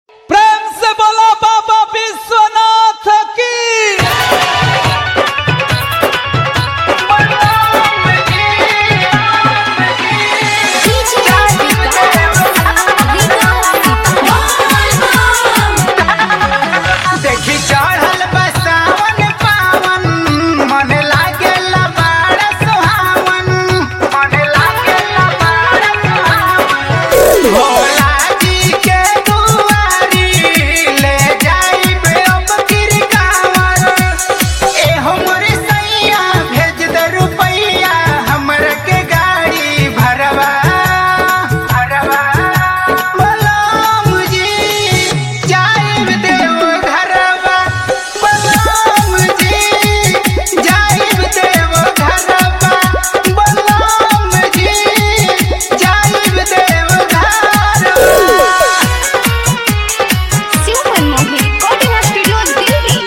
प्रेम से बोला बाबा विश्वनाथ की। देखी चढ़ल बसावन पावन मन लागेला बड़ा सुहावन, मन लागेला बड़ा सुहावन। भोला जी के दुआरी ले जाइब अब गिरगावन। ए हमरे सैया भेज दे रुपैया हमर के गाड़ी भरवा भरवा। बलराम जी जाइब देव घरवा, बलराम जी जाइब देव घरवा, बलराम जी जाइब देव घरवा। Super Mohi Recording Studio Delhi.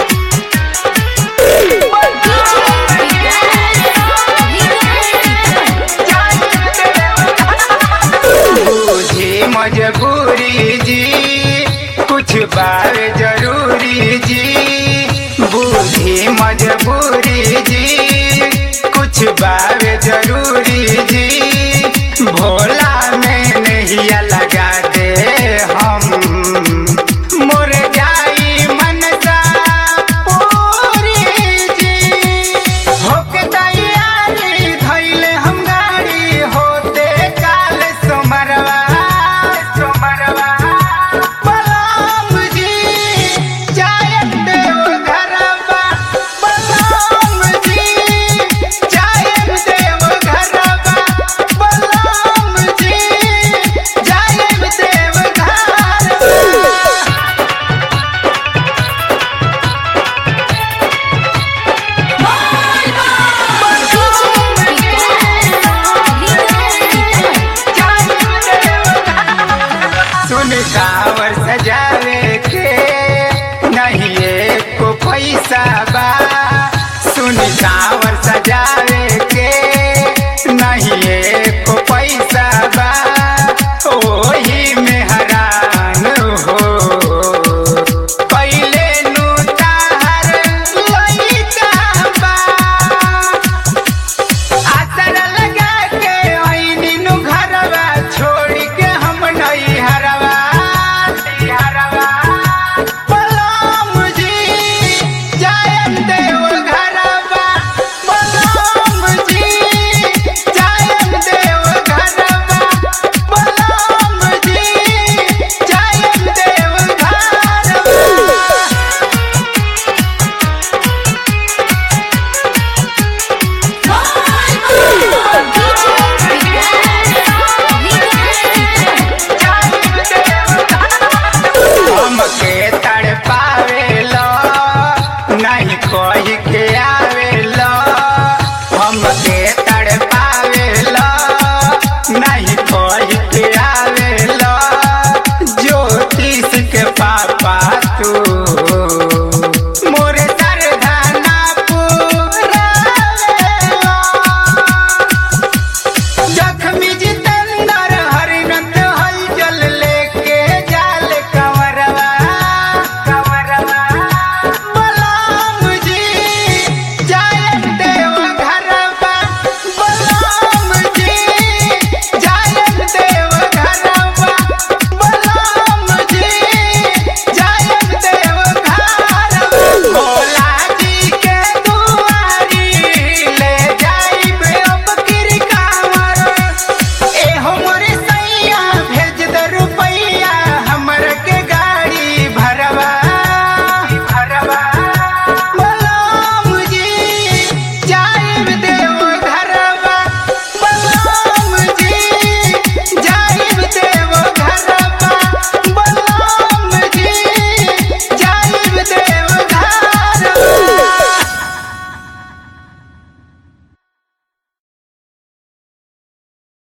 बूझी मजबूरी जी कुछ बार जरूरी जी, बूझी मजबूरी जी कुछ बार जरूरी जी। भोला में नहीं लगा दे हम मोर जाई मनसा पूरी जी। होके तैयारी धइले हम गाड़ी होते काल सोमरवा सोमरवा। बलराम जी जायब देव घरवा, बलराम जी जायब देव घरवा, बलराम जी जायब देव घरवा। सुन कांवर सजावे के नहीं एको पैसा बा, सुन कांवर सजावे के नहीं